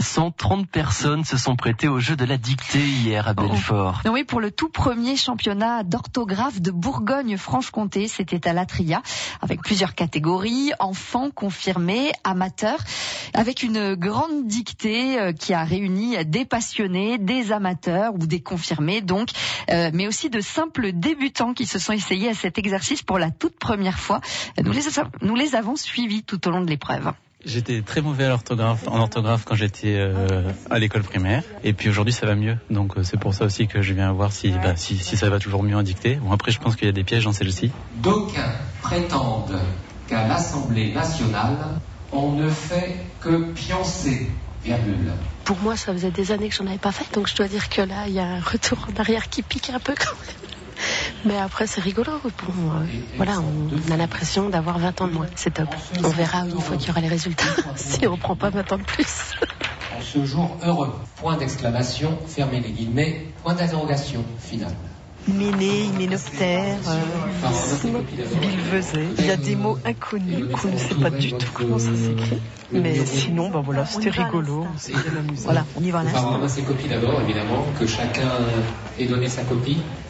130 personnes se sont prêtées au jeu de la dictée hier à Belfort. Oui, pour le tout premier championnat d'orthographe de Bourgogne-Franche-Comté, c'était à l'Atria, avec plusieurs catégories, enfants, confirmés, amateurs, avec une grande dictée qui a réuni des passionnés, des amateurs ou des confirmés donc, mais aussi de simples débutants qui se sont essayés à cet exercice pour la toute première fois. Nous les avons suivis tout au long de l'épreuve. J'étais très mauvais en orthographe quand j'étais à l'école primaire. Et puis aujourd'hui, ça va mieux. Donc c'est pour ça aussi que je viens voir si ça va toujours mieux en dictée. Bon, après, je pense qu'il y a des pièges dans celle-ci. D'aucuns prétendent qu'à l'Assemblée nationale, on ne fait que pioncer, virgule. Pour moi, ça faisait des années que j'en avais pas fait. Donc je dois dire que là, il y a un retour en arrière qui pique un peu quand même. Mais après, c'est rigolo. Bon, voilà, on a l'impression d'avoir 20 ans de moins. C'est top. On verra une fois qu'il y aura les résultats, si on prend pas 20 ans de plus. En ce jour heureux, point d'exclamation, fermez les guillemets, point d'interrogation, finale. Hyménée, hyménoptère, bilvesée. Il y a des mots inconnus qu'on ne sait pas du tout comment ça s'écrit. Mais sinon, ben voilà, c'était rigolo. Voilà, on y va à l'instant. On va ramasser copies d'abord, évidemment, que chacun ait donné sa copie.